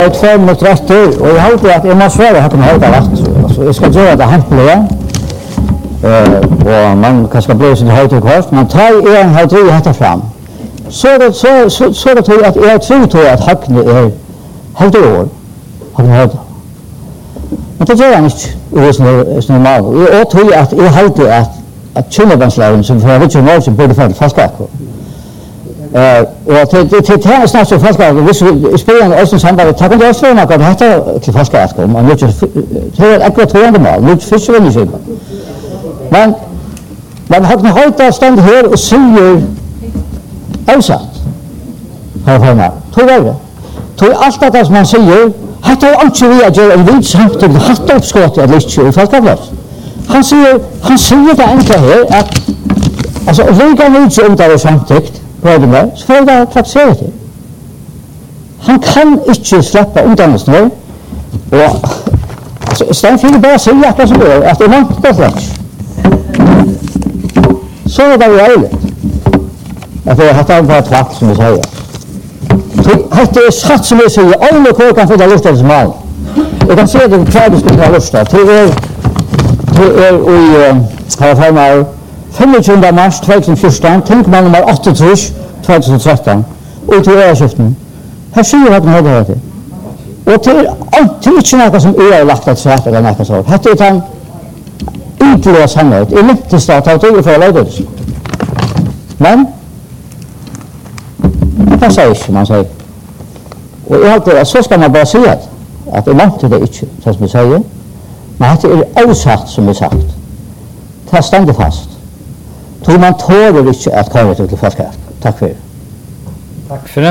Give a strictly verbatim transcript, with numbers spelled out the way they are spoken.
Jeg tvær minutter etter, og jeg har at jeg må svare at jeg har det rett. Jeg skal gjøre det hentelig, og man kan skal bli sin høyt og kort, men ta en har drivet dette fram. Så er det, så, så, så er det til at jeg tror til at Hagne er helt år. Hagne høyt. Men det gjør han ikke, det er sånn normalt. Jeg tror at jeg har det at, at kjønnebandslæren, som for ikke mål, som burde få fast akkurat. Uh, og til det er snart så falskart, hvis vi spiller en østen samarbeidet, takk om det også for noe at dette til falskart, og man ikke, det er akkurat toende mål, det er første venn i siden. Men, men Hagne Høyta stendt her og sier avsatt, her for meg, to verre. To alt det som han sier, hatt har ikke vi at gjøre en vidt samtidig, hatt oppskått at litt i falskarplass. Han sier, han sier det enkla her, at, altså, lika vidt om det er samtidig, Med, så får jeg da praktisere det. Han kan ikke slippe utdannelsen her, og altså, i stedet for å bare si akkurat som det er, at det er langt det slett. Så er det reelle. At det er hatt av bare tvakt, som vi sier. Det er satt som jeg sier, alle kår kan få det lyst til som mal. Jeg kan se det hva du skal ha lyst til. Det er, det er i, her for meg, femogtyvende mars to tusen og fjorten, tinkmann nummer åttitrus to tusen og tretten, og til øyeskiften. Her sier Hagne Høyta det. Og til alltid ikke noe som er lagt et svært eller noe sånt. Hette er den ytterligere sannhet. Jeg lyttes da til å tog for å lage det. Men, det sier ikke, man sier. Og jeg halte at så skal man bare si at, at jeg mente det ikke, som vi sier. Men dette er avsagt, som vi sagt. Det er stendig fast. Så man tåler ikke at komme til falskart. Takk for det. Takk for det.